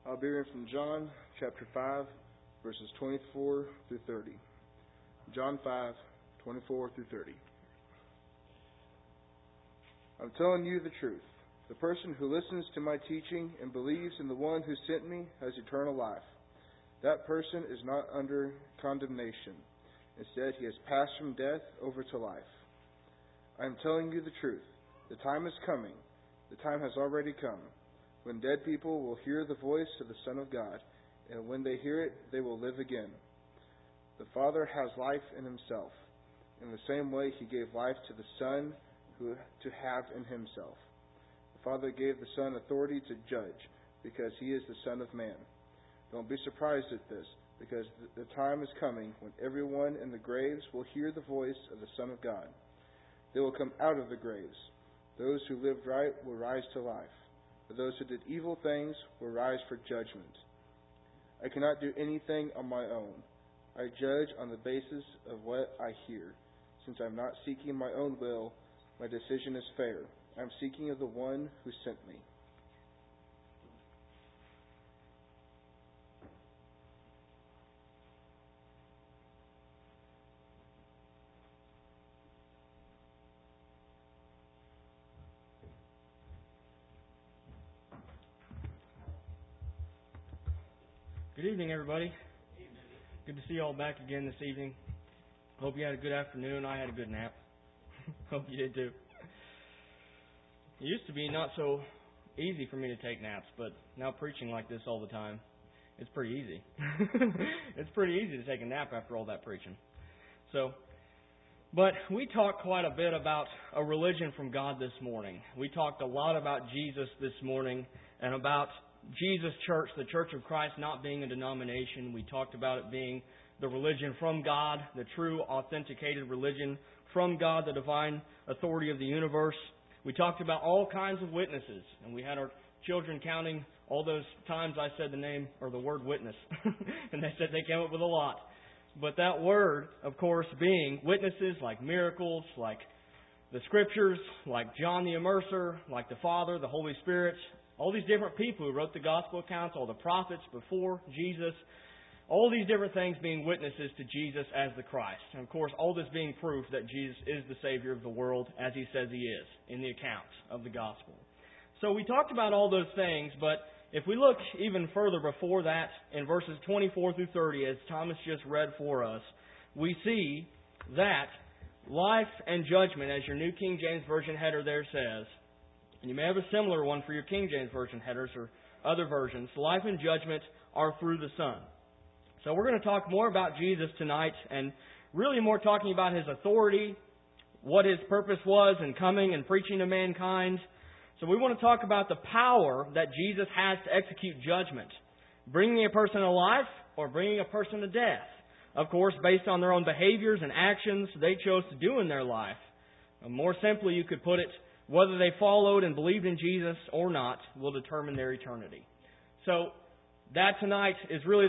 I'll be reading from John chapter 5, verses 24 through 30. John 5, 24 through 30. I'm telling you the truth. The person who listens to my teaching and believes in the one who sent me has eternal life. That person is not under condemnation. Instead, he has passed from death over to life. I am telling you the truth. The time is coming. The time has already come, when dead people will hear the voice of the Son of God, and when they hear it, they will live again. The Father has life in Himself. In the same way, He gave life to the Son to have in Himself. The Father gave the Son authority to judge, because He is the Son of Man. Don't be surprised at this, because the time is coming when everyone in the graves will hear the voice of the Son of God. They will come out of the graves. Those who lived right will rise to life. But those who did evil things will rise for judgment. I cannot do anything on my own. I judge on the basis of what I hear. Since I am not seeking my own will, my decision is fair. I am seeking of the one who sent me. Good evening, everybody. Good to see you all back again this evening. Hope you had a good afternoon. I had a good nap. Hope you did too. It used to be not so easy for me to take naps, but now preaching like this all the time, it's pretty easy. It's pretty easy to take a nap after all that preaching. But we talked quite a bit about a religion from God this morning. We talked a lot about Jesus this morning and about Jesus Church, the Church of Christ, not being a denomination. We talked about it being the religion from God, the true, authenticated religion from God, the divine authority of the universe. We talked about all kinds of witnesses, and we had our children counting all those times I said the name or the word witness, and they said they came up with a lot. But that word, of course, being witnesses like miracles, like the Scriptures, like John the Immerser, like the Father, the Holy Spirit, all these different people who wrote the gospel accounts, all the prophets before Jesus, all these different things being witnesses to Jesus as the Christ. And of course, all this being proof that Jesus is the Savior of the world, as He says He is in the account of the gospel. So we talked about all those things, but if we look even further before that, in verses 24 through 30, as Thomas just read for us, we see that life and judgment, as your New King James Version header there says, and you may have a similar one for your King James Version headers or other versions, life and judgment are through the Son. So we're going to talk more about Jesus tonight and really more talking about His authority, what His purpose was in coming and preaching to mankind. So we want to talk about the power that Jesus has to execute judgment, bringing a person to life or bringing a person to death. Of course, based on their own behaviors and actions they chose to do in their life. More simply, you could put it, whether they followed and believed in Jesus or not will determine their eternity. So that tonight is really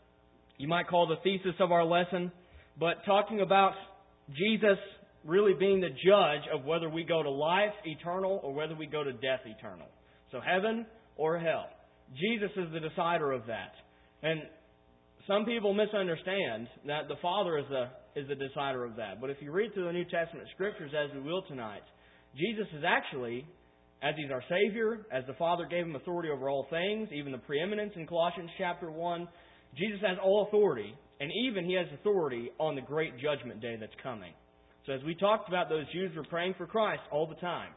you might call the thesis of our lesson, but talking about Jesus really being the judge of whether we go to life eternal or whether we go to death eternal. So heaven or hell. Jesus is the decider of that. And some people misunderstand that the Father is the decider of that. But if you read through the New Testament Scriptures, as we will tonight, Jesus is actually, as He's our Savior, as the Father gave Him authority over all things, even the preeminence in Colossians chapter 1, Jesus has all authority, and even He has authority on the great judgment day that's coming. So as we talked about, those Jews were praying for Christ all the time.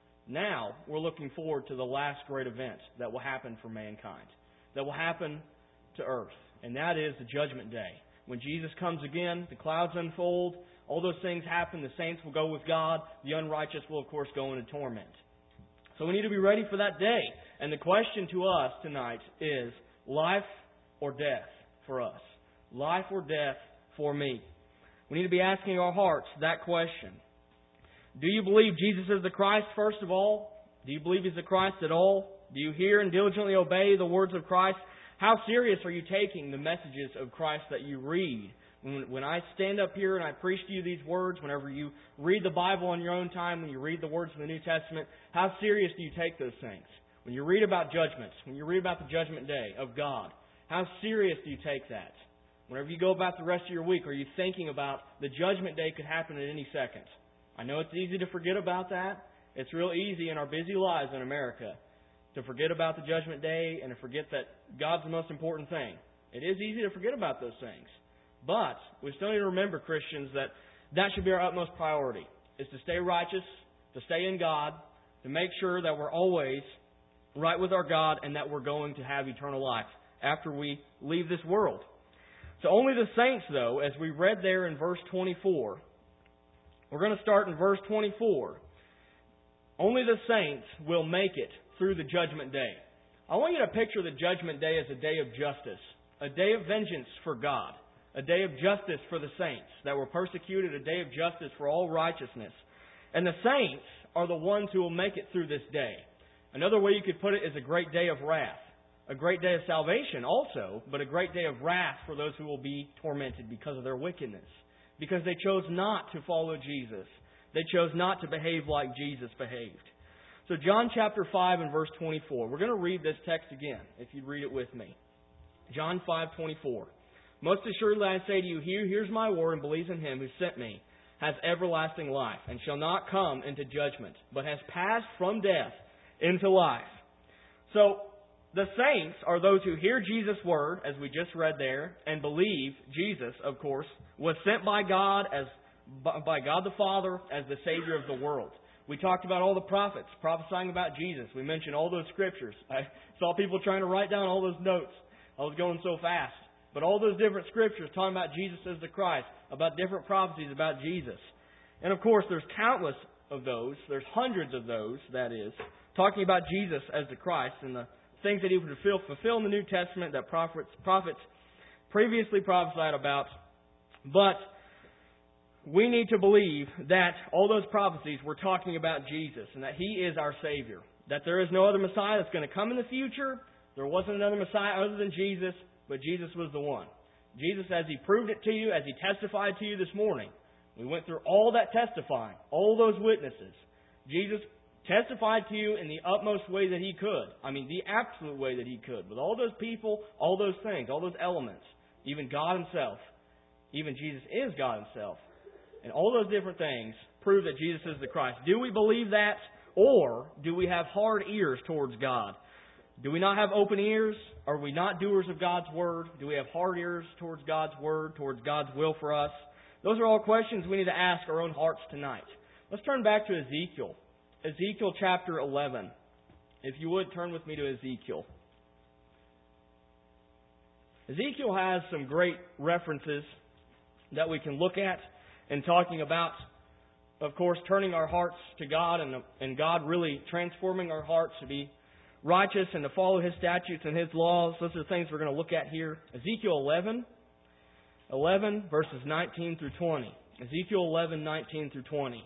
Now we're looking forward to the last great event that will happen for mankind, that will happen to earth, and that is the judgment day. When Jesus comes again, the clouds unfold, all those things happen, the saints will go with God, the unrighteous will, of course, go into torment. So we need to be ready for that day. And the question to us tonight is life or death for us? Life or death for me? We need to be asking our hearts that question. Do you believe Jesus is the Christ, first of all? Do you believe He's the Christ at all? Do you hear and diligently obey the words of Christ? How serious are you taking the messages of Christ that you read? When I stand up here and I preach to you these words, whenever you read the Bible on your own time, when you read the words of the New Testament, how serious do you take those things? When you read about judgments, when you read about the judgment day of God, how serious do you take that? Whenever you go about the rest of your week, are you thinking about the judgment day could happen at any second? I know it's easy to forget about that. It's real easy in our busy lives in America to forget about the judgment day and to forget that God's the most important thing. It is easy to forget about those things. But we still need to remember, Christians, that should be our utmost priority, is to stay righteous, to stay in God, to make sure that we're always right with our God and that we're going to have eternal life after we leave this world. So only the saints, though, as we read there in verse 24, we're going to start in verse 24. Only the saints will make it through the judgment day. I want you to picture the judgment day as a day of justice, a day of vengeance for God, a day of justice for the saints that were persecuted, a day of justice for all righteousness. And the saints are the ones who will make it through this day. Another way you could put it is a great day of wrath. A great day of salvation also, but a great day of wrath for those who will be tormented because of their wickedness. Because they chose not to follow Jesus. They chose not to behave like Jesus behaved. So John chapter 5 and verse 24. We're going to read this text again, if you'd read it with me. John 5:24. Most assuredly I say to you, he who hears my word and believes in him who sent me has everlasting life, and shall not come into judgment, but has passed from death into life. So, the saints are those who hear Jesus' word, as we just read there, and believe Jesus, of course, was sent by God the Father as the Savior of the world. We talked about all the prophets prophesying about Jesus. We mentioned all those scriptures. I saw people trying to write down all those notes. I was going so fast. But all those different scriptures talking about Jesus as the Christ, about different prophecies about Jesus. And of course, there's countless of those. There's hundreds of those, that is, talking about Jesus as the Christ and the things that He would fulfill in the New Testament that prophets previously prophesied about. But we need to believe that all those prophecies were talking about Jesus and that He is our Savior. That there is no other Messiah that's going to come in the future. There wasn't another Messiah other than Jesus, but Jesus was the one. Jesus, as He proved it to you, as He testified to you this morning, we went through all that testifying, all those witnesses. Jesus testified to you in the utmost way that He could. I mean, the absolute way that He could. With all those people, all those things, all those elements. Even God Himself. Even Jesus is God Himself. And all those different things prove that Jesus is the Christ. Do we believe that? Or do we have hard ears towards God? Do we not have open ears? Are we not doers of God's Word? Do we have hard ears towards God's Word, towards God's will for us? Those are all questions we need to ask our own hearts tonight. Let's turn back to Ezekiel. Ezekiel chapter 11. If you would, turn with me to Ezekiel. Ezekiel has some great references that we can look at in talking about, of course, turning our hearts to God and God really transforming our hearts to be righteous and to follow His statutes and His laws. Those are the things we're going to look at here. Ezekiel 11 verses 19 through 20. Ezekiel 11, 19 through 20.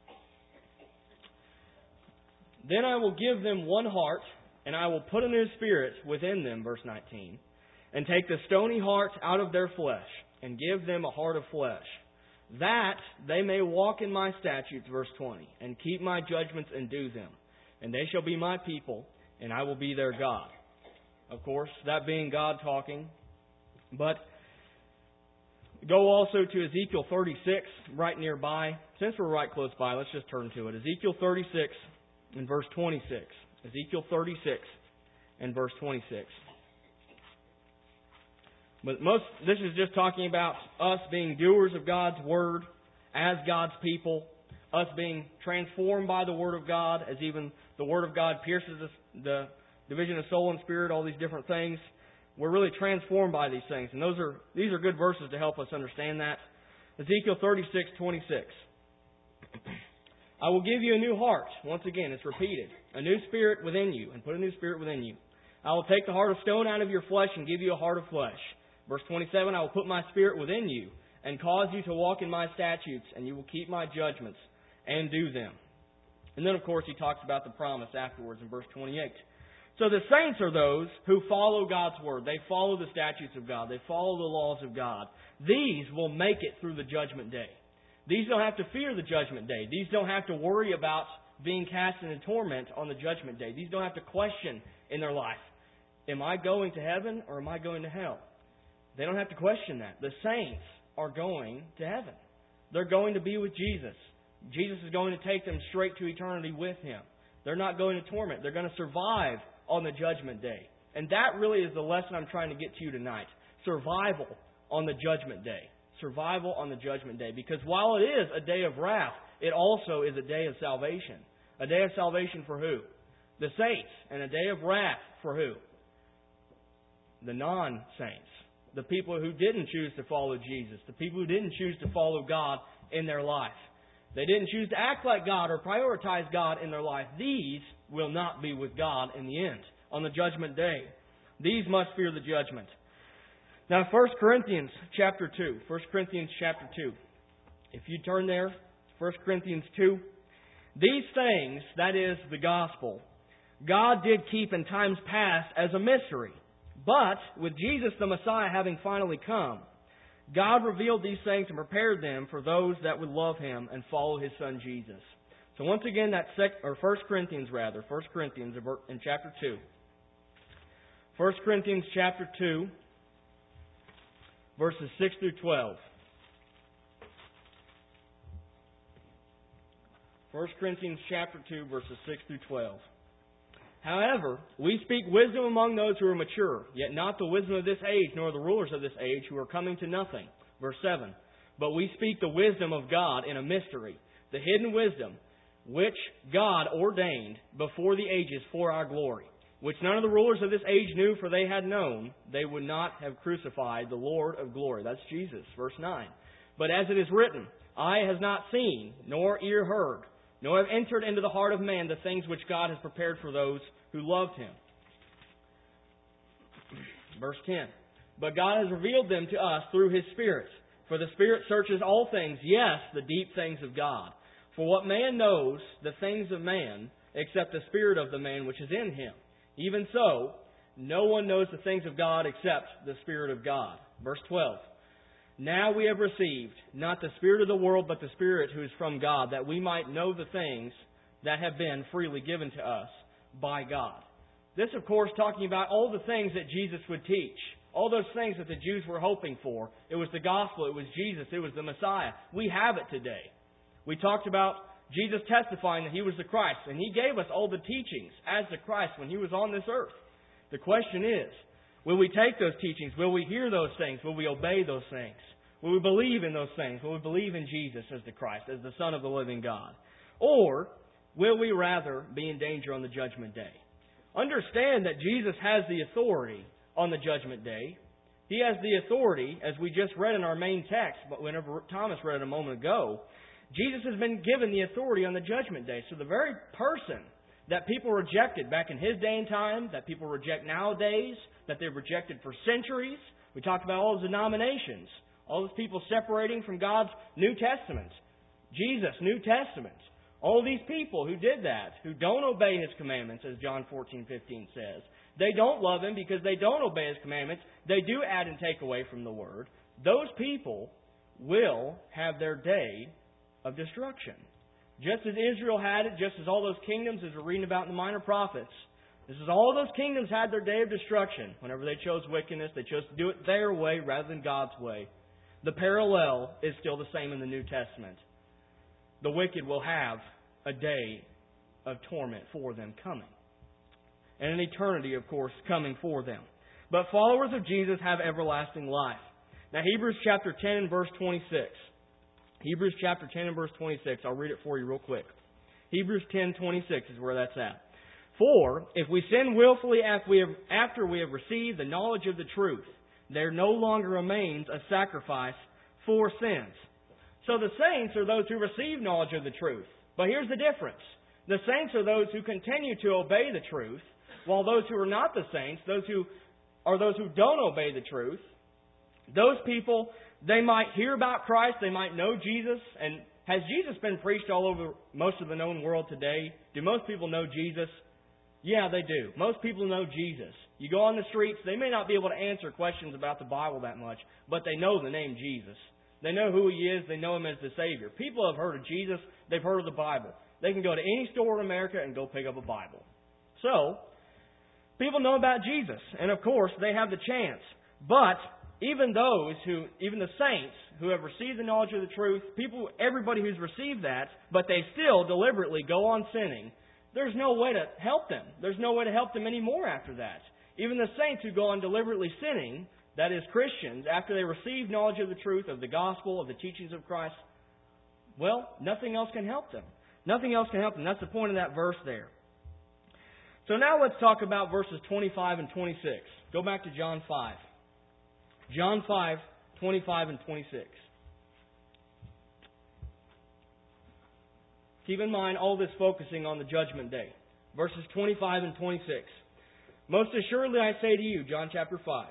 Then I will give them one heart, and I will put a new spirit within them, verse 19, and take the stony heart out of their flesh, and give them a heart of flesh, that they may walk in my statutes, verse 20, and keep my judgments and do them. And they shall be my people, and I will be their God. Of course, that being God talking. But go also to Ezekiel 36, right nearby. Since we're right close by, let's just turn to it. Ezekiel 36 and verse 26. Ezekiel 36 and verse 26. But this is just talking about us being doers of God's Word as God's people, us being transformed by the Word of God, as even the Word of God pierces the division of soul and spirit, all these different things. We're really transformed by these things. And these are good verses to help us understand that. Ezekiel 36, 26. I will give you a new heart. Once again, it's repeated. A new spirit within you, and put a new spirit within you. I will take the heart of stone out of your flesh and give you a heart of flesh. Verse 27, I will put my spirit within you and cause you to walk in my statutes, and you will keep my judgments and do them. And then, of course, he talks about the promise afterwards in verse 28. So the saints are those who follow God's Word. They follow the statutes of God. They follow the laws of God. These will make it through the judgment day. These don't have to fear the judgment day. These don't have to worry about being cast into torment on the judgment day. These don't have to question in their life, am I going to heaven or am I going to hell? They don't have to question that. The saints are going to heaven. They're going to be with Jesus. Jesus is going to take them straight to eternity with Him. They're not going to torment. They're going to survive on the judgment day. And that really is the lesson I'm trying to get to you tonight. Survival on the judgment day. Survival on the judgment day. Because while it is a day of wrath, it also is a day of salvation. A day of salvation for who? The saints. And a day of wrath for who? The non-saints. The people who didn't choose to follow Jesus. The people who didn't choose to follow God in their life. They didn't choose to act like God or prioritize God in their life. These will not be with God in the end, on the judgment day. These must fear the judgment. Now, 1 Corinthians chapter 2. 1 Corinthians chapter 2. If you turn there, 1 Corinthians 2. These things, that is the gospel, God did keep in times past as a mystery. But with Jesus the Messiah having finally come, God revealed these things and prepared them for those that would love Him and follow His Son Jesus. So once again, that's 1 Corinthians in chapter 2. 1 Corinthians chapter 2, verses 6 through 12. 1 Corinthians chapter 2, verses 6 through 12. However, we speak wisdom among those who are mature, yet not the wisdom of this age, nor the rulers of this age who are coming to nothing. Verse 7. But we speak the wisdom of God in a mystery, the hidden wisdom, which God ordained before the ages for our glory, which none of the rulers of this age knew, for they had known, they would not have crucified the Lord of glory. That's Jesus. Verse 9. But as it is written, eye has not seen, nor ear heard, nor have entered into the heart of man the things which God has prepared for those who loved Him. Verse 10. But God has revealed them to us through His Spirit. For the Spirit searches all things, yes, the deep things of God. For what man knows the things of man, except the spirit of the man which is in him? Even so, no one knows the things of God except the Spirit of God. Verse 12. Now we have received not the spirit of the world, but the Spirit who is from God, that we might know the things that have been freely given to us by God. This, of course, talking about all the things that Jesus would teach. All those things that the Jews were hoping for. It was the gospel. It was Jesus. It was the Messiah. We have it today. We talked about Jesus testifying that He was the Christ. And He gave us all the teachings as the Christ when He was on this earth. The question is, will we take those teachings? Will we hear those things? Will we obey those things? Will we believe in those things? Will we believe in Jesus as the Christ, as the Son of the living God? Or will we rather be in danger on the judgment day? Understand that Jesus has the authority on the judgment day. He has the authority, as we just read in our main text, but whenever Thomas read it a moment ago, Jesus has been given the authority on the judgment day. So the very person that people rejected back in His day and time, that people reject nowadays, that they've rejected for centuries, we talked about all the denominations, all those people separating from God's New Testament, Jesus' New Testament. All these people who did that, who don't obey His commandments, as John 14:15 says, they don't love Him because they don't obey His commandments. They do add and take away from the Word. Those people will have their day of destruction. Just as Israel had it, just as all those kingdoms, as we're reading about in the Minor Prophets, this is all those kingdoms had their day of destruction. Whenever they chose wickedness, they chose to do it their way rather than God's way. The parallel is still the same in the New Testament. The wicked will have a day of torment for them coming. And an eternity, of course, coming for them. But followers of Jesus have everlasting life. Now, Hebrews chapter 10 and verse 26. Hebrews chapter 10 and verse 26. I'll read it for you real quick. Hebrews 10:26 is where that's at. For if we sin willfully after we have received the knowledge of the truth, there no longer remains a sacrifice for sins. So the saints are those who receive knowledge of the truth. But here's the difference. The saints are those who continue to obey the truth, while those who are not the saints, those who don't obey the truth, those people, they might hear about Christ, they might know Jesus. And has Jesus been preached all over most of the known world today? Do most people know Jesus? Yeah, they do. Most people know Jesus. You go on the streets, they may not be able to answer questions about the Bible that much, but they know the name Jesus. They know who He is. They know Him as the Savior. People have heard of Jesus. They've heard of the Bible. they can go to any store in America and go pick up a Bible. So, people know about Jesus, and of course, they have the chance. But even the saints who have received the knowledge of the truth, everybody who's received that, but they still deliberately go on sinning, there's no way to help them. There's no way to help them anymore after that. Even the saints who go on deliberately sinning, that is Christians, after they receive knowledge of the truth, of the gospel, of the teachings of Christ, well, nothing else can help them. Nothing else can help them. That's the point of that verse there. So now let's talk about verses 25 and 26. Go back to John 5. John 5, 25 and 26. Keep in mind all this focusing on the judgment day. Verses 25 and 26. Most assuredly I say to you, John chapter 5,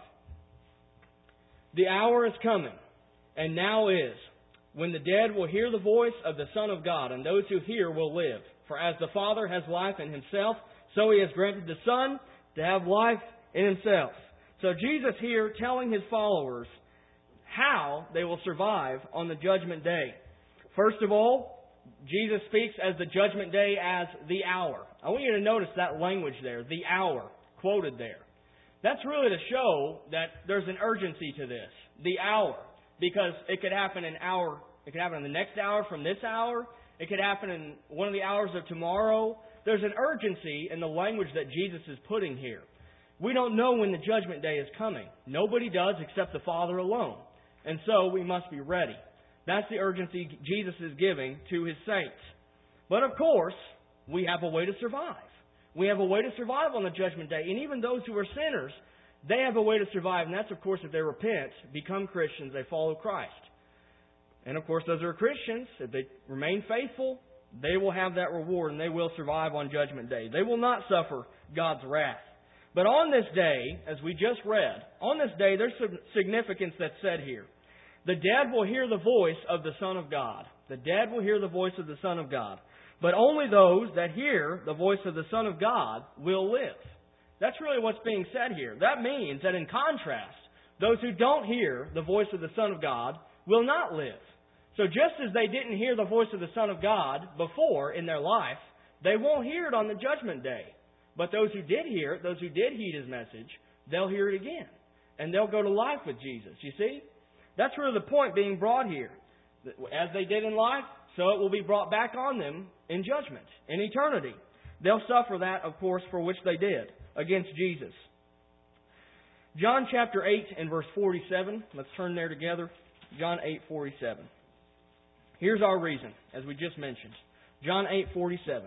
the hour is coming, and now is, when the dead will hear the voice of the Son of God, and those who hear will live. For as the Father has life in Himself, so He has granted the Son to have life in Himself. So Jesus here telling His followers how they will survive on the judgment day. First of all, Jesus speaks as the judgment day as the hour. I want you to notice that language there, the hour, quoted there. That's really to show that there's an urgency to this, the hour, because it could happen in the next hour from this hour. It could happen in one of the hours of tomorrow. There's an urgency in the language that Jesus is putting here. We don't know when the judgment day is coming. Nobody does except the Father alone. And so we must be ready. That's the urgency Jesus is giving to His saints. But of course, we have a way to survive. We have a way to survive on the judgment day. And even those who are sinners, they have a way to survive. And that's, of course, if they repent, become Christians, they follow Christ. And of course, those who are Christians, if they remain faithful, they will have that reward and they will survive on Judgment Day. They will not suffer God's wrath. But on this day, as we just read, on this day there's some significance that's said here. The dead will hear the voice of the Son of God. The dead will hear the voice of the Son of God. But only those that hear the voice of the Son of God will live. That's really what's being said here. That means that in contrast, those who don't hear the voice of the Son of God will not live. So just as they didn't hear the voice of the Son of God before in their life, they won't hear it on the Judgment Day. But those who did hear it, those who did heed His message, they'll hear it again. And they'll go to life with Jesus. You see? That's really the point being brought here. As they did in life, so it will be brought back on them in judgment, in eternity. They'll suffer that, of course, for which they did, against Jesus. John chapter 8 and verse 47. Let's turn there together. John 8:47. Here's our reason, as we just mentioned. John 8:47.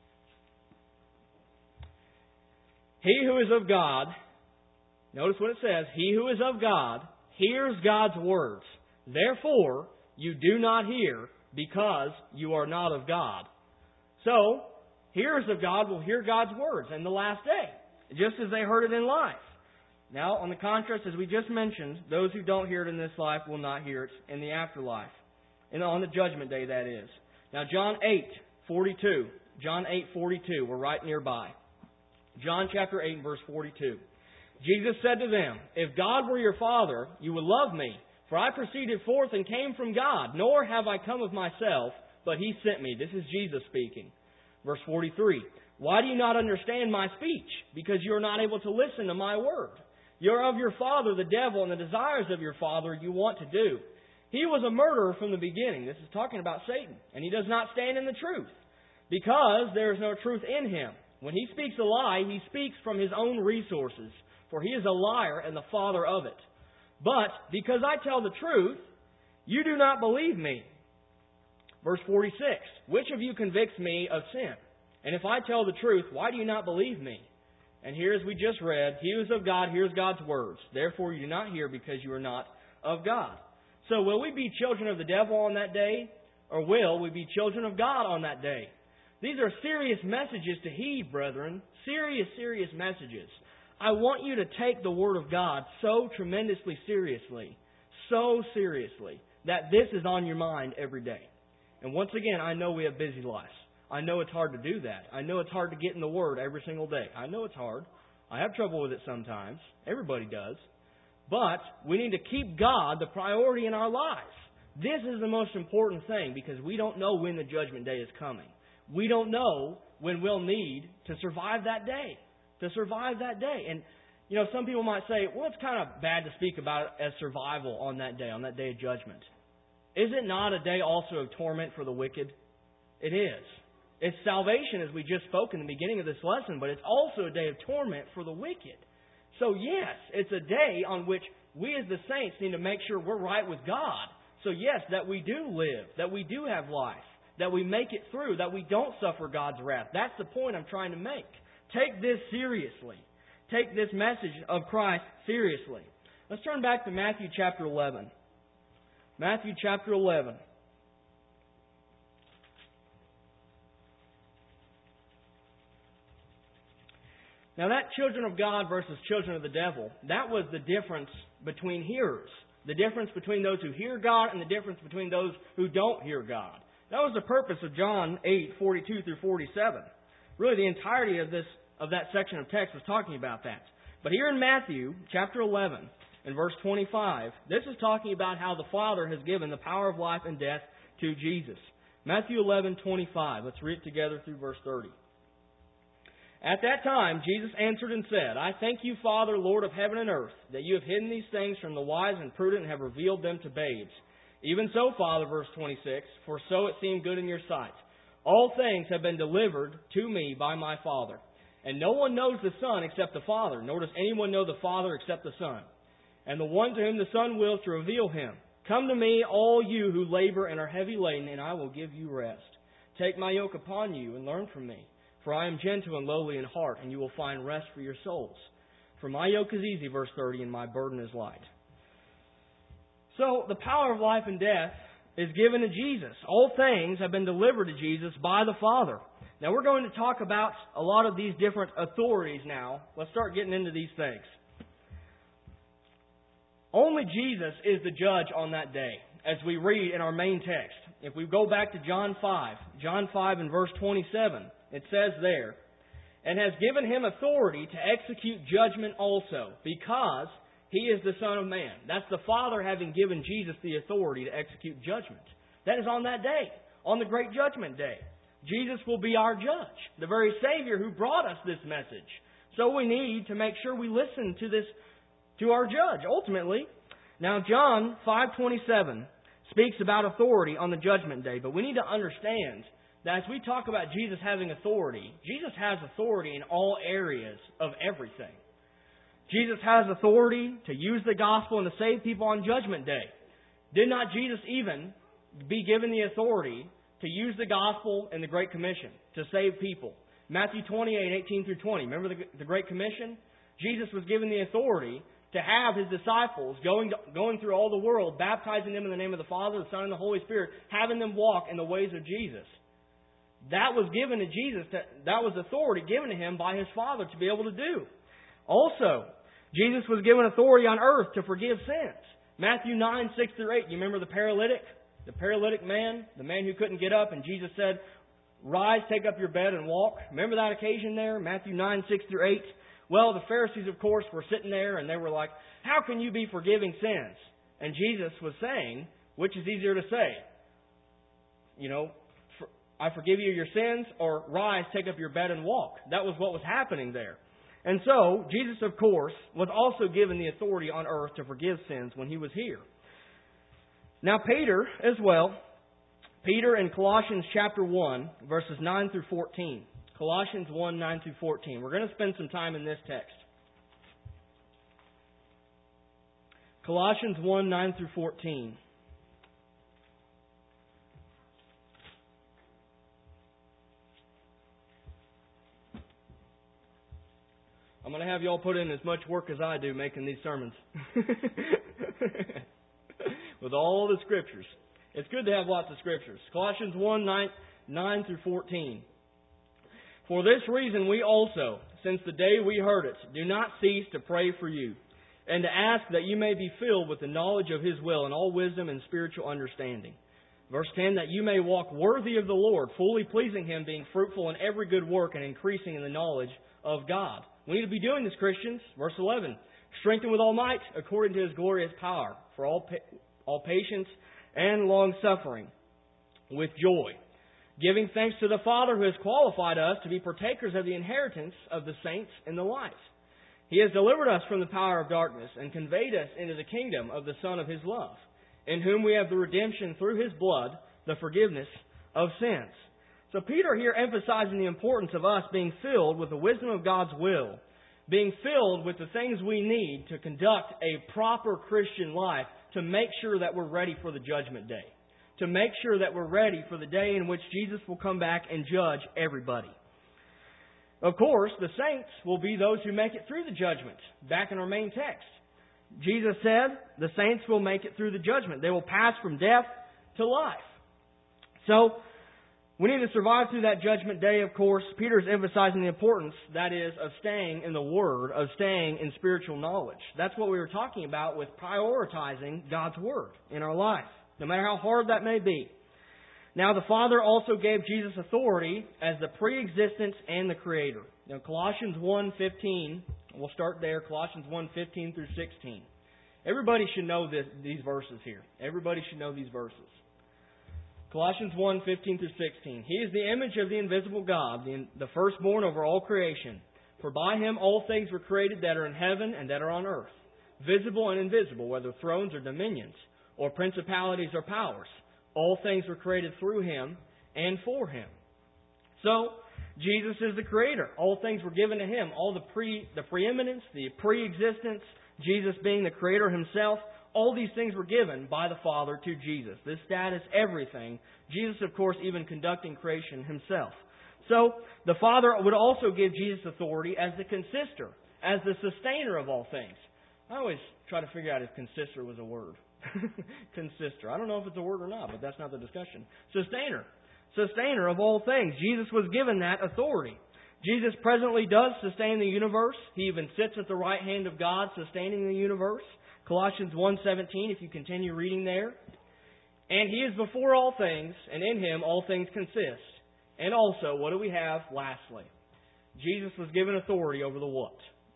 He who is of God, notice what it says, he who is of God hears God's words. Therefore, you do not hear because you are not of God. So, hearers of God will hear God's words in the last day, just as they heard it in life. Now, on the contrast, as we just mentioned, those who don't hear it in this life will not hear it in the afterlife. And on the judgment day, that is. Now, John 8:42. John 8:42. We're right nearby. John chapter 8 and verse 42. Jesus said to them, if God were your Father, you would love me, for I proceeded forth and came from God, nor have I come of myself, but He sent me. This is Jesus speaking. Verse 43. Why do you not understand my speech? Because you are not able to listen to my word. You are of your father, the devil, and the desires of your father you want to do. He was a murderer from the beginning. This is talking about Satan. And he does not stand in the truth, because there is no truth in him. When he speaks a lie, he speaks from his own resources, for he is a liar and the father of it. But because I tell the truth, you do not believe me. Verse 46. Which of you convicts me of sin? And if I tell the truth, why do you not believe me? And here, as we just read, he who is of God hears God's words. Therefore you do not hear because you are not of God. So will we be children of the devil on that day? Or will we be children of God on that day? These are serious messages to heed, brethren. Serious, serious messages. I want you to take the Word of God so tremendously seriously, so seriously, that this is on your mind every day. And once again, I know we have busy lives. I know it's hard to do that. I know it's hard to get in the Word every single day. I know it's hard. I have trouble with it sometimes. Everybody does. But we need to keep God the priority in our lives. This is the most important thing, because we don't know when the judgment day is coming. we don't know when we'll need to survive that day. And, some people might say, well, it's kind of bad to speak about it as survival on that day of judgment. Is it not a day also of torment for the wicked? It is. It's salvation, as we just spoke in the beginning of this lesson, but it's also a day of torment for the wicked. So yes, it's a day on which we as the saints need to make sure we're right with God. So yes, that we do live, that we do have life, that we make it through, that we don't suffer God's wrath. That's the point I'm trying to make. Take this seriously. Take this message of Christ seriously. Let's turn back to Matthew chapter 11. Matthew chapter 11. Now that children of God versus children of the devil, that was the difference between hearers. The difference between those who hear God and the difference between those who don't hear God. That was the purpose of John 8:42 through 47. Really, the entirety of that section of text was talking about that. But here in Matthew chapter 11 and verse 25, this is talking about how the Father has given the power of life and death to Jesus. Matthew 11:25. Let's read it together through verse 30. At that time, Jesus answered and said, I thank you, Father, Lord of heaven and earth, that you have hidden these things from the wise and prudent and have revealed them to babes. Even so, Father, verse 26, for so it seemed good in your sight. All things have been delivered to me by my Father. And no one knows the Son except the Father, nor does anyone know the Father except the Son, and the one to whom the Son wills to reveal Him. Come to me, all you who labor and are heavy laden, and I will give you rest. Take my yoke upon you and learn from me. For I am gentle and lowly in heart, and you will find rest for your souls. For my yoke is easy, verse 30, and my burden is light. So, the power of life and death is given to Jesus. All things have been delivered to Jesus by the Father. Now, we're going to talk about a lot of these different authorities now. Let's start getting into these things. Only Jesus is the judge on that day, as we read in our main text. If we go back to John 5 and verse 27, it says there, and has given him authority to execute judgment also, because he is the Son of Man. That's the Father having given Jesus the authority to execute judgment. That is on that day, on the great judgment day. Jesus will be our judge, the very Savior who brought us this message. So we need to make sure we listen to our judge, ultimately. Now, John 5:27 speaks about authority on the judgment day, but we need to understand that as we talk about Jesus having authority, Jesus has authority in all areas of everything. Jesus has authority to use the gospel and to save people on Judgment Day. Did not Jesus even be given the authority to use the gospel in the Great Commission to save people? Matthew 28:18 through 20. Remember the Great Commission? Jesus was given the authority to have His disciples going through all the world, baptizing them in the name of the Father, the Son, and the Holy Spirit, having them walk in the ways of Jesus. That was given to Jesus. That was authority given to Him by His Father to be able to do. Also, Jesus was given authority on earth to forgive sins. Matthew 9:6 through 8. You remember the paralytic? The paralytic man, the man who couldn't get up, and Jesus said, rise, take up your bed and walk. Remember that occasion there? Matthew 9:6 through 8. Well, the Pharisees, of course, were sitting there and they were like, how can you be forgiving sins? And Jesus was saying, which is easier to say? I forgive you your sins, or rise, take up your bed and walk. That was what was happening there. And so, Jesus, of course, was also given the authority on earth to forgive sins when He was here. Now, Peter as well. Peter in Colossians chapter 1, verses 9 through 14. Colossians 1, 9 through 14. We're going to spend some time in this text. Colossians 1, 9 through 14. I'm going to have you all put in as much work as I do making these sermons. With all the Scriptures. It's good to have lots of Scriptures. Colossians 1, 9 through 14. For this reason we also, since the day we heard it, do not cease to pray for you, and to ask that you may be filled with the knowledge of His will and all wisdom and spiritual understanding. Verse 10, that you may walk worthy of the Lord, fully pleasing Him, being fruitful in every good work and increasing in the knowledge of God. We need to be doing this, Christians. Verse 11, strengthened with all might according to His glorious power, for all patience and long-suffering with joy, giving thanks to the Father who has qualified us to be partakers of the inheritance of the saints in the light. He has delivered us from the power of darkness and conveyed us into the kingdom of the Son of His love, in whom we have the redemption through His blood, the forgiveness of sins. So Peter here emphasizing the importance of us being filled with the wisdom of God's will, being filled with the things we need to conduct a proper Christian life to make sure that we're ready for the judgment day, to make sure that we're ready for the day in which Jesus will come back and judge everybody. Of course, the saints will be those who make it through the judgment. Back in our main text, Jesus said the saints will make it through the judgment. They will pass from death to life. So, we need to survive through that judgment day, of course. Peter's emphasizing the importance, that is, of staying in the Word, of staying in spiritual knowledge. That's what we were talking about with prioritizing God's Word in our life, no matter how hard that may be. Now, the Father also gave Jesus authority as the pre-existence and the Creator. Now, Colossians 1:15, we'll start there, Colossians 1:15 through 16. Everybody should know these verses here. Everybody should know these verses. Colossians 1:15 through 16. He is the image of the invisible God, the firstborn over all creation. For by Him all things were created that are in heaven and that are on earth, visible and invisible, whether thrones or dominions, or principalities or powers. All things were created through Him and for Him. So, Jesus is the Creator. All things were given to Him. All the preeminence, the pre-existence, Jesus being the Creator Himself, all these things were given by the Father to Jesus. This status, everything. Jesus, of course, even conducting creation Himself. So, the Father would also give Jesus authority as the consister, as the sustainer of all things. I always try to figure out if consister was a word. Consister. I don't know if it's a word or not, but that's not the discussion. Sustainer. Sustainer of all things. Jesus was given that authority. Jesus presently does sustain the universe. He even sits at the right hand of God sustaining the universe. Colossians 1:17, if you continue reading there. And He is before all things, and in Him all things consist. And also, what do we have lastly? Jesus was given authority over the what?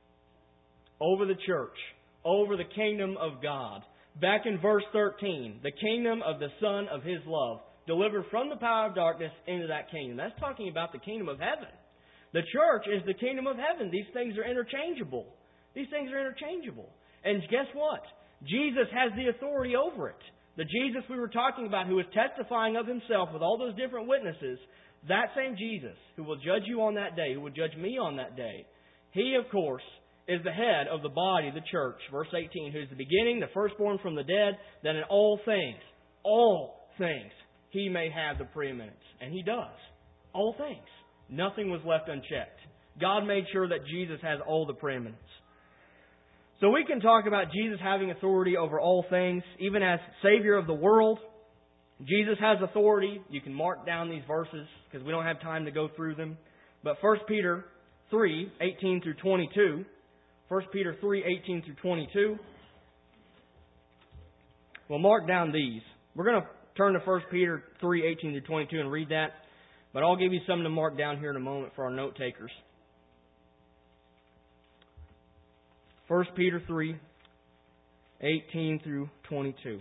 Over the church. Over the kingdom of God. Back in verse 13, the kingdom of the Son of His love, delivered from the power of darkness into that kingdom. That's talking about the kingdom of heaven. The church is the kingdom of heaven. These things are interchangeable. These things are interchangeable. And guess what? Jesus has the authority over it. The Jesus we were talking about, who is testifying of Himself with all those different witnesses, that same Jesus who will judge you on that day, who will judge me on that day, He, of course, is the head of the body, the church. Verse 18, who is the beginning, the firstborn from the dead, that in all things, He may have the preeminence. And He does. All things. Nothing was left unchecked. God made sure that Jesus has all the preeminence. So we can talk about Jesus having authority over all things, even as Savior of the world. Jesus has authority. You can mark down these verses because we don't have time to go through them. But 1 Peter 3:18 through 22. 1 Peter 3:18 through 22. We'll mark down these. We're going to turn to 1 Peter 3:18 through 22 and read that. But I'll give you something to mark down here in a moment for our note takers. 1 Peter 3:18 through 22.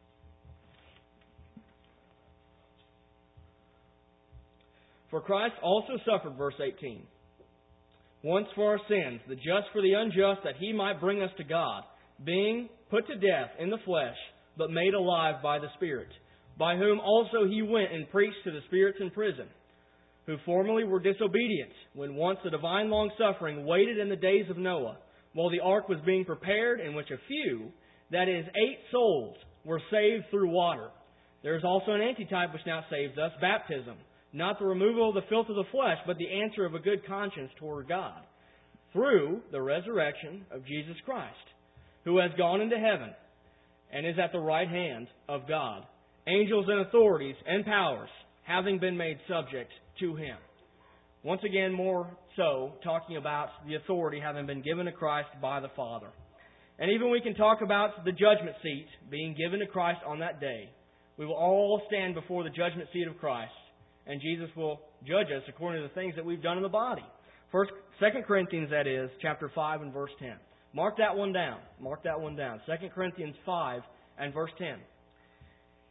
For Christ also suffered, verse 18, once for our sins, the just for the unjust, that He might bring us to God, being put to death in the flesh, but made alive by the Spirit, by whom also He went and preached to the spirits in prison, who formerly were disobedient, when once the divine long-suffering waited in the days of Noah, while the ark was being prepared, in which a few, that is, 8 souls, were saved through water. There is also an antitype which now saves us, baptism, not the removal of the filth of the flesh, but the answer of a good conscience toward God, through the resurrection of Jesus Christ, who has gone into heaven and is at the right hand of God, angels and authorities and powers having been made subject to Him. Once again, more so, talking about the authority having been given to Christ by the Father. And even we can talk about the judgment seat being given to Christ on that day. We will all stand before the judgment seat of Christ, and Jesus will judge us according to the things that we've done in the body. 2 Corinthians, that is, chapter 5 and verse 10. Mark that one down. Mark that one down. 2 Corinthians 5 and verse 10.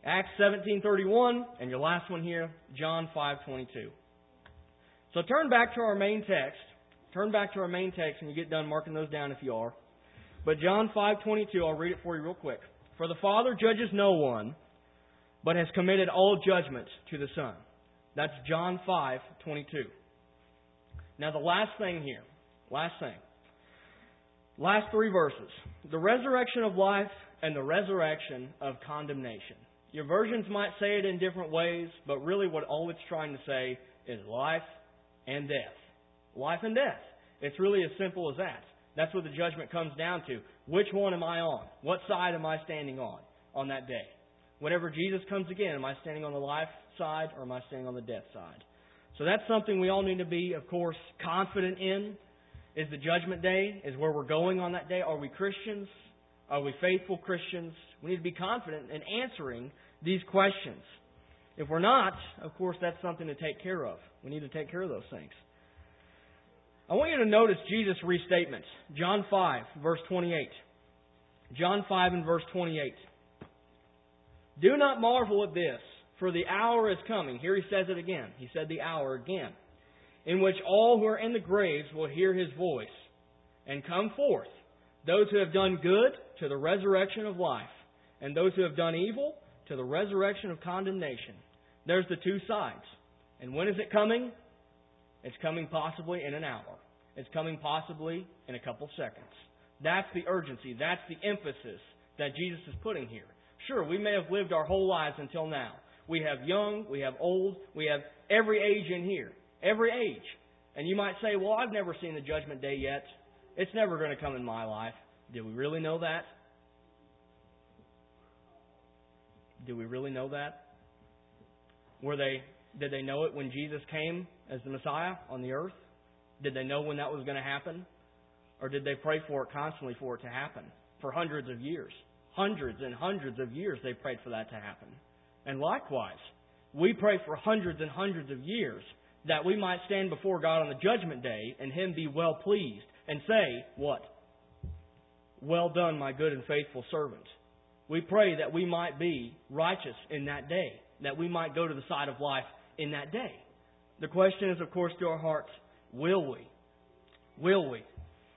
Acts 17:31, and your last one here, John 5:22. So turn back to our main text. Turn back to our main text when you get done marking those down if you are. But John 5:22, I'll read it for you real quick. For the Father judges no one, but has committed all judgment to the Son. That's John 5:22. Now the last thing here, last three verses. The resurrection of life and the resurrection of condemnation. Your versions might say it in different ways, but really what all it's trying to say is life and death. Life and death. It's really as simple as that. That's what the judgment comes down to. Which one am I on? What side am I standing on that day? Whenever Jesus comes again, am I standing on the life side or am I standing on the death side? So that's something we all need to be, of course, confident in. Is the judgment day? Is where we're going on that day? Are we Christians? Are we faithful Christians? We need to be confident in answering these questions. If we're not, of course, that's something to take care of. We need to take care of those things. I want you to notice Jesus' restatement. John 5, verse 28. John 5 and verse 28. Do not marvel at this, for the hour is coming. Here he says it again. He said the hour again. In which all who are in the graves will hear His voice and come forth. Those who have done good to the resurrection of life, and those who have done evil to the resurrection of condemnation. There's the two sides. And when is it coming? It's coming possibly in an hour. It's coming possibly in a couple seconds. That's the urgency. That's the emphasis that Jesus is putting here. Sure, we may have lived our whole lives until now. We have young, we have old, we have every age in here. Every age. And you might say, well, I've never seen the judgment day yet. It's never going to come in my life. Did we really know that? Do we really know that? Did they know it when Jesus came as the Messiah on the earth? Did they know when that was going to happen? Or did they pray for it constantly for it to happen? For hundreds of years. Hundreds and hundreds of years they prayed for that to happen. And likewise, we pray for hundreds and hundreds of years that we might stand before God on the judgment day and Him be well pleased and say, what? Well done, my good and faithful servant. We pray that we might be righteous in that day, that we might go to the side of life in that day. The question is, of course, to our hearts, will we? Will we?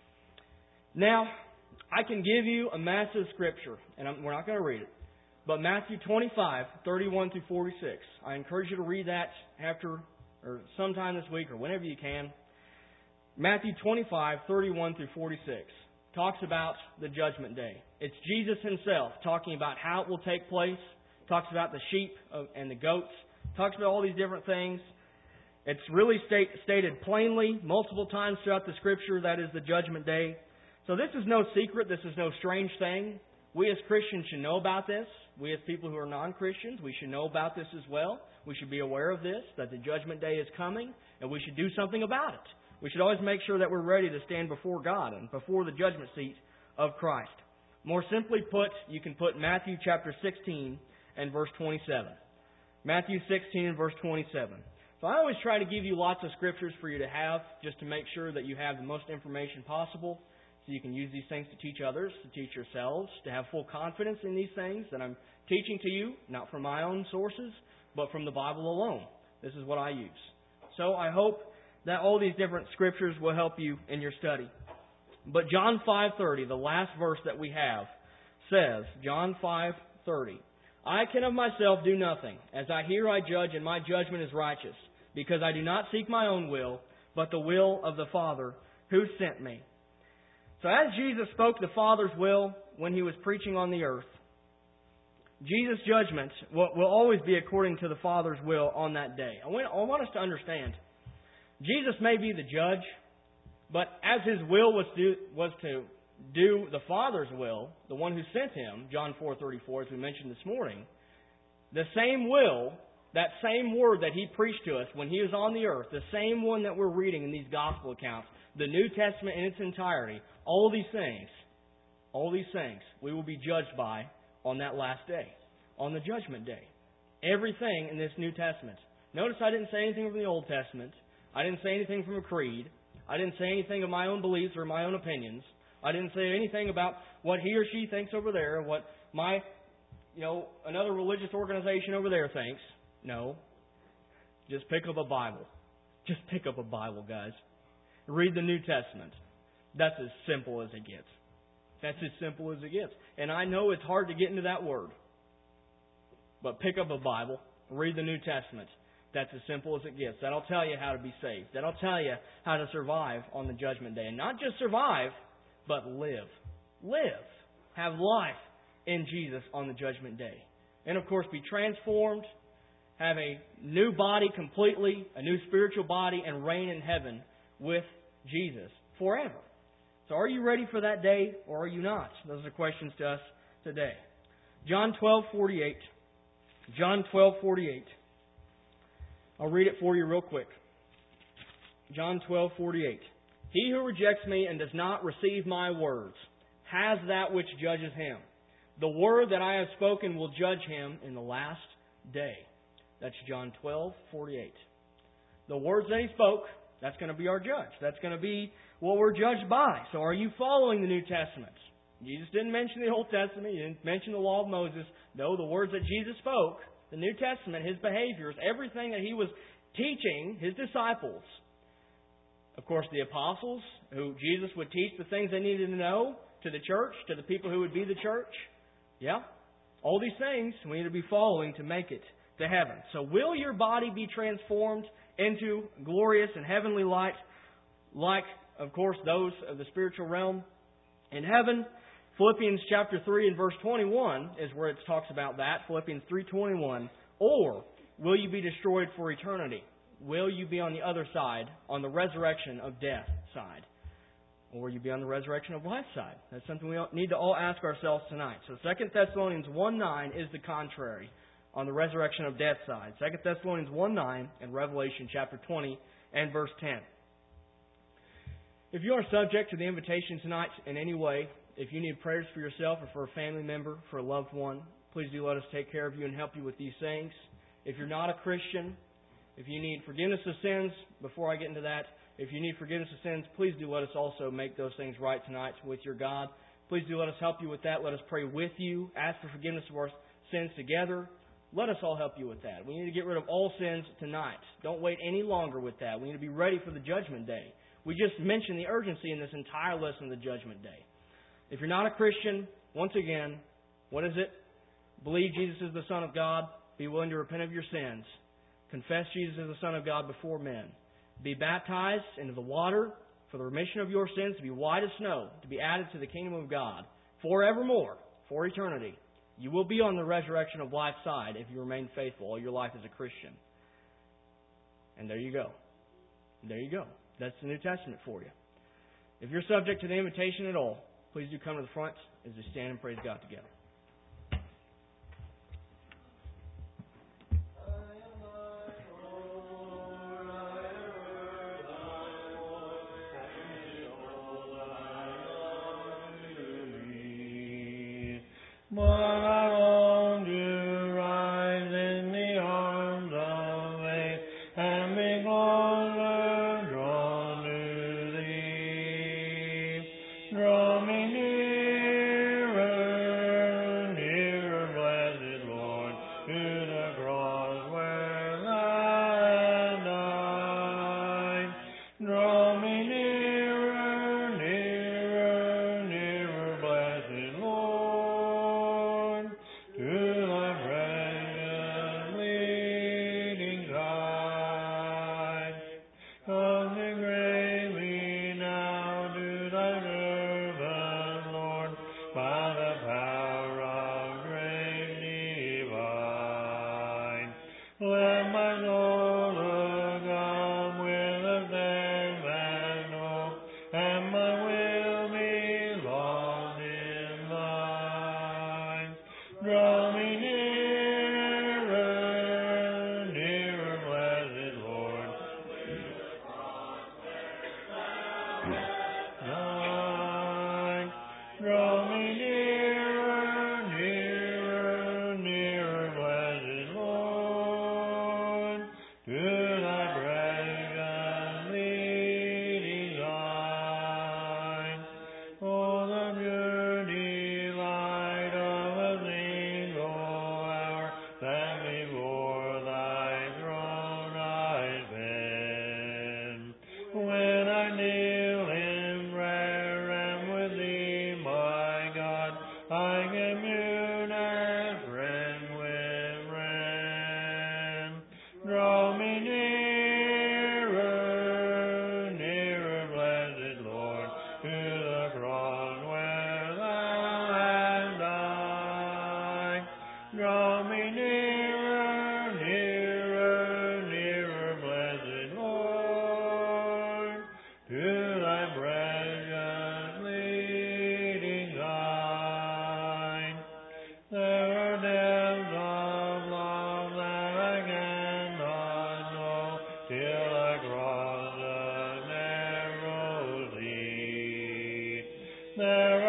Now, I can give you a massive scripture, and we're not going to read it, but Matthew 25, 31 through 46. I encourage you to read that after or sometime this week or whenever you can. Matthew 25, 31 through 46 talks about the judgment day. It's Jesus Himself talking about how it will take place. Talks about the sheep and the goats. Talks about all these different things. It's really stated plainly multiple times throughout the Scripture that is the judgment day. So this is no secret. This is no strange thing. We as Christians should know about this. We as people who are non-Christians, we should know about this as well. We should be aware of this, that the judgment day is coming, and we should do something about it. We should always make sure that we're ready to stand before God and before the judgment seat of Christ. More simply put, you can put Matthew chapter 16 and verse 27. Matthew 16 and verse 27. So I always try to give you lots of scriptures for you to have, just to make sure that you have the most information possible, so you can use these things to teach others, to teach yourselves, to have full confidence in these things that I'm teaching to you, not from my own sources, but from the Bible alone. This is what I use. So I hope that all these different scriptures will help you in your study. But John 5:30, the last verse that we have, says, John 5:30, I can of myself do nothing. As I hear, I judge, and my judgment is righteous, because I do not seek my own will, but the will of the Father who sent me. So as Jesus spoke the Father's will when He was preaching on the earth, Jesus' judgment will always be according to the Father's will on that day. I want us to understand, Jesus may be the judge, but as His will was to do the Father's will, the one who sent Him, John 4:34, as we mentioned this morning, the same will, that same word that He preached to us when He was on the earth, the same one that we're reading in these Gospel accounts, the New Testament in its entirety, all these things we will be judged by on that last day, on the judgment day. Everything in this New Testament. Notice I didn't say anything from the Old Testament. I didn't say anything from a creed. I didn't say anything of my own beliefs or my own opinions. I didn't say anything about what he or she thinks over there, what my another religious organization over there thinks. No. Just pick up a Bible. Just pick up a Bible, guys. Read the New Testament. That's as simple as it gets. That's as simple as it gets. And I know it's hard to get into that word. But pick up a Bible. Read the New Testament. That's as simple as it gets. That'll tell you how to be saved. That'll tell you how to survive on the Judgment Day. And not just survive, but live. Live. Have life in Jesus on the Judgment Day. And of course, be transformed, have a new body completely, a new spiritual body, and reign in heaven with Jesus forever. So are you ready for that day, or are you not? Those are questions to us today. John 12:48. John 12:48. I'll read it for you real quick. John 12:48. He who rejects me and does not receive my words has that which judges him. The word that I have spoken will judge him in the last day. That's John 12:48. The words that he spoke, that's going to be our judge. That's going to be what we're judged by. So are you following the New Testament? Jesus didn't mention the Old Testament. He didn't mention the law of Moses. No, the words that Jesus spoke, the New Testament, His behaviors, everything that He was teaching His disciples. Of course, the apostles, who Jesus would teach the things they needed to know to the church, to the people who would be the church. Yeah? All these things we need to be following to make it to heaven. So will your body be transformed into glorious and heavenly light, like, of course, those of the spiritual realm in heaven? Philippians chapter 3 and verse 21 is where it talks about that. Philippians 3:21. Or will you be destroyed for eternity? Will you be on the other side, on the resurrection of death side? Or will you be on the resurrection of life side? That's something we need to all ask ourselves tonight. So 2 Thessalonians 1:9 is the contrary, on the resurrection of death side. 2 Thessalonians 1:9 and Revelation chapter 20 and verse 10. If you are subject to the invitation tonight in any way, if you need prayers for yourself or for a family member, for a loved one, please do let us take care of you and help you with these things. If you're not a Christian, if you need forgiveness of sins, before I get into that, if you need forgiveness of sins, please do let us also make those things right tonight with your God. Please do let us help you with that. Let us pray with you. Ask for forgiveness of our sins together. Let us all help you with that. We need to get rid of all sins tonight. Don't wait any longer with that. We need to be ready for the Judgment Day. We just mentioned the urgency in this entire lesson of the Judgment Day. If you're not a Christian, once again, what is it? Believe Jesus is the Son of God. Be willing to repent of your sins. Confess Jesus as the Son of God before men. Be baptized into the water for the remission of your sins, to be white as snow, to be added to the kingdom of God forevermore, for eternity. You will be on the resurrection of life side if you remain faithful all your life as a Christian. And there you go. There you go. That's the New Testament for you. If you're subject to the invitation at all, please do come to the front as we stand and praise God together. There